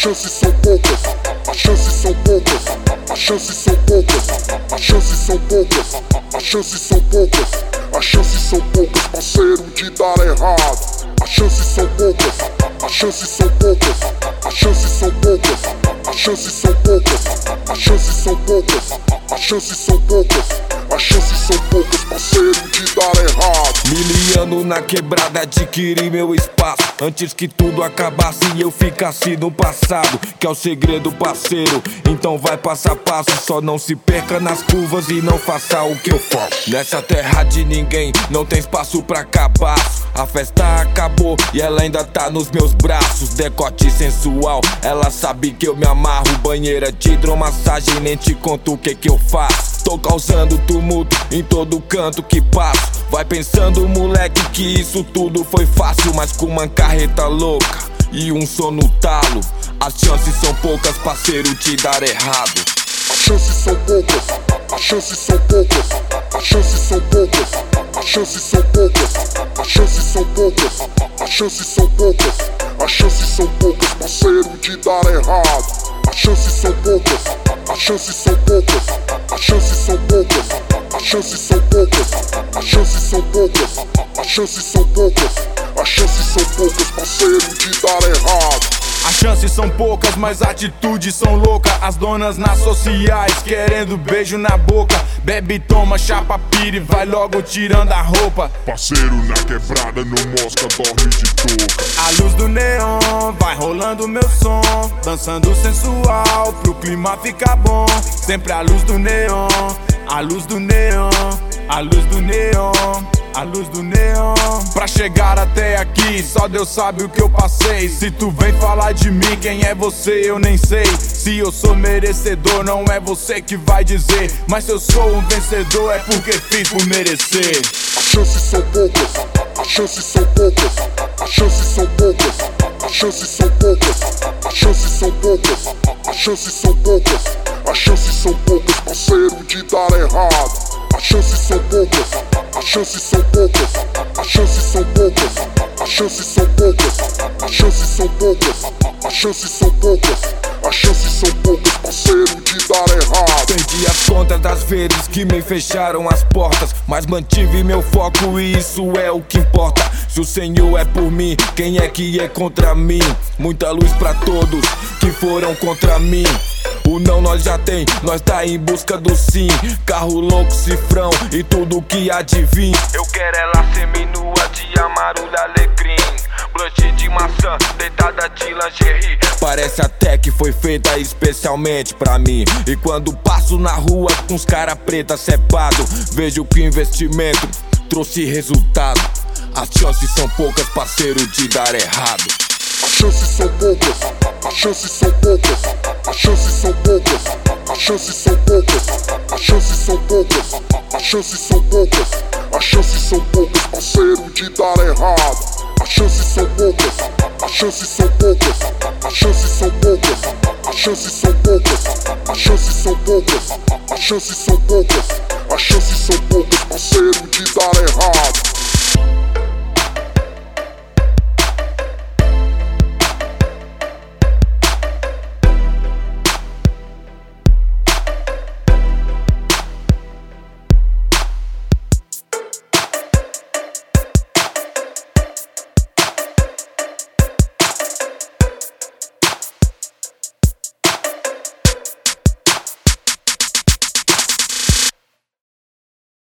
chances são poucas, as chances são poucas, as chances são poucas, as chances são poucas, as chances são poucas, as chances são poucas, parceiro, de dar errado. As chances são poucas, as chances são poucas, as chances são poucas, as chances são poucas, as chances são poucas, as chances são poucas, as chances são poucas, parceiro, de dar errado. Miliano na quebrada, adquiri meu espaço antes que tudo acabasse e eu ficasse no passado, que é o segredo, parceiro. Então vai passo a passo, só não se perca nas curvas e não faça o que eu faço. Nessa terra de ninguém não tem espaço pra acabar. A festa acabou e ela ainda tá nos meus braços. Decote sensual, ela sabe que eu me amarro. Banheira de hidromassagem, nem te conto o que eu faço. Tô causando tumulto em todo canto que passo. Vai pensando, moleque, que isso tudo foi fácil, mas com uma carreta louca e um som no talo, as chances são poucas, parceiro, de dar errado. As chances são poucas, as chances são poucas, as chances são poucas, as chances são poucas, as chances são poucas, as chances são poucas, as chances são poucas, parceiro, de dar errado. As chances são poucas, as chances são poucas, as chances são poucas, as chances são poucas, as chances são poucas, as chances são poucas, as chances são poucas, parceiro, de dar errado. As chances são poucas, mas atitudes são loucas. As donas nas sociais querendo beijo na boca. Bebe, toma, chapa, pira e vai logo tirando a roupa. Parceiro na quebrada, no mosca, dorme de touca. A luz do neon, vai rolando meu som, dançando sensual, pro clima ficar bom. Sempre a luz do neon, a luz do neon, a luz do neon, a luz do neon. Pra chegar até aqui, só Deus sabe o que eu passei. Se tu vem falar de mim, quem é você eu nem sei. Se eu sou merecedor, não é você que vai dizer. Mas se eu sou um vencedor, é porque fiz por merecer. As chances são poucas, as chances são poucas, as chances são poucas, as chances são poucas, as chances são poucas, as chances são poucas, as chances são poucas, parceiro, de dar errado. As chances são poucas, as chances são poucas, as chances são poucas, as chances são poucas, as chances são poucas, as chances são poucas, as chances são poucas, parceiro, de dar errado. Perdi as contas das vezes que me fecharam as portas, mas mantive meu foco e isso é o que importa. Se o Senhor é por mim, quem é que é contra mim? Muita luz pra todos que foram contra mim. O não nós já tem, nós tá em busca do sim. Carro louco, cifrão e tudo que há de vir. Eu quero ela seminua de amarulho, alecrim, blunt de maçã, deitada de lingerie. Parece até que foi feita especialmente pra mim. E quando passo na rua com os cara preta cepado, vejo que o investimento trouxe resultado. As chances são poucas, parceiro, de dar errado. As chances são poucas, as chances são poucas, as chances são poucas, as chances são poucas, as chances são poucas, as chances são poucas, as chances são poucas, parceiro, de dar errado. As chances são poucas, as chances são poucas, as chances são poucas, as chances são poucas, as chances são poucas, as chances são poucas, as chances são poucas, parceiro, de dar errado.